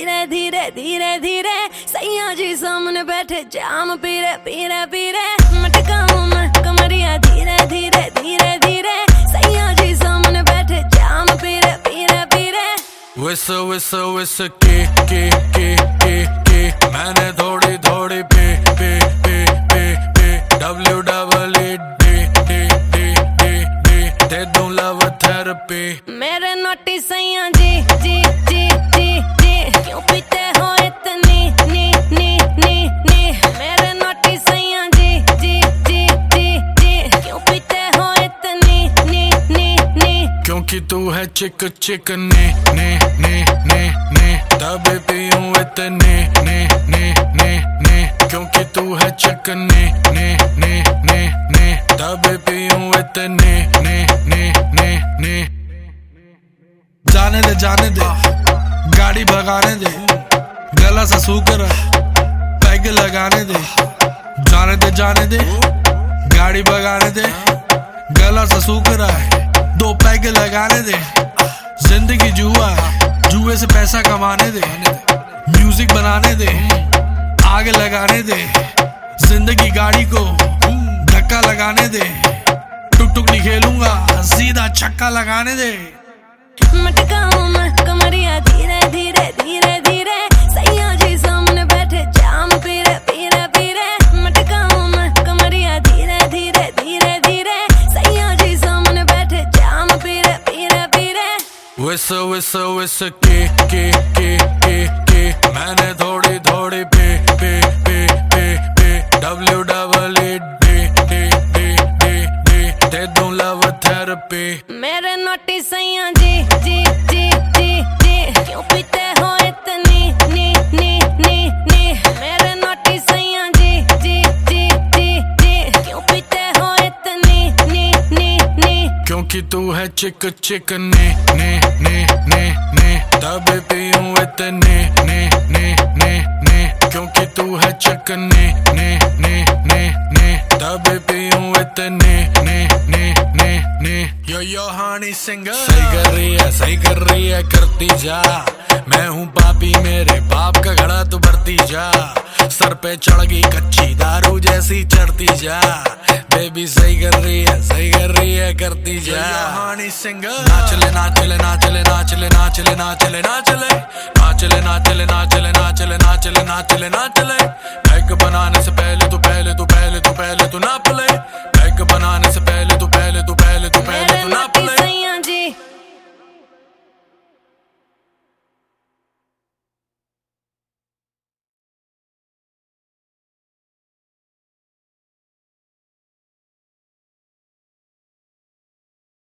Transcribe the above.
धीरे धीरे धीरे धीरे सैया जी सामने बैठे जाम पीरे पीरे पीरे मटकाऊं मैं कमरिया धीरे धीरे धीरे धीरे सैया जी सामने बैठे जाम पीरे पीरे पीरे विस विस विस के मैंने थोड़ी थोड़ी पे पे पे पे पे दे दूं लव थेरेपी मेरे नोटी सैया जी जी जी जी जी क्यों पीते हो इतनी नी नी नी नी मेरे नोटी सैया जी जी जी जी जी क्यों पीते हो इतनी नी नी नी क्योंकि तू है चिक चिक ने तभी पीऊं इतने ने क्योंकि तू है चिक ने तभी पीऊं इतने ने जाने दे गाड़ी भगाने दे गला सा सूख रहा पैग लगाने दे जाने दे गाड़ी भगाने दे गला सा सूख रहा है 2 पैग लगाने दे जिंदगी जुआ है जुए से पैसा कमाने दे म्यूजिक बनाने दे आग लगाने दे जिंदगी गाड़ी को धक्का लगाने दे टुक नहीं खेलूंगा सीधा छक्का लगाने दे मटकाऊं मैं कमरिया धीरे धीरे धीरे धीरे सैया जी सामने बैठे जाम पीरे पीरे पीरे मटकाऊं मैं कमरिया धीरे धीरे धीरे धीरे सैया जी सामने बैठे जाम पीरे पीरे पीरे विस विस विस के मैंने थोड़ी थोड़ी पे पे पे पे पे दे दूं लव थेरेपी मेरे नोटी सैया जी जी जी जी जी क्यों पीते हो इतनी नी नी नी नी मेरे नोटी सैया जी जी जी जी जी क्यों पीते हो इतनी नी नी नी क्योंकि तू है चिक चिक ने तभी पीऊं इतने ने क्योंकि तू है चिक ने तभी पीऊं इतने ने यो हानी सिंगर सही कर रही है करती जा मैं हूँ पापी मेरे बाप का घड़ा तू भरती जा सर पे चढ़ गई कच्ची दारू जैसी चढ़ती जा बेबी सही कर रही है करती जा हानी सिंगर नाचले नाचले नाचले नाचले नाचले नाचले नाचले नाचले नाचले नाचले नाचले नाचले नाचले नाचले बैग बनाने से पहले तू नाप ले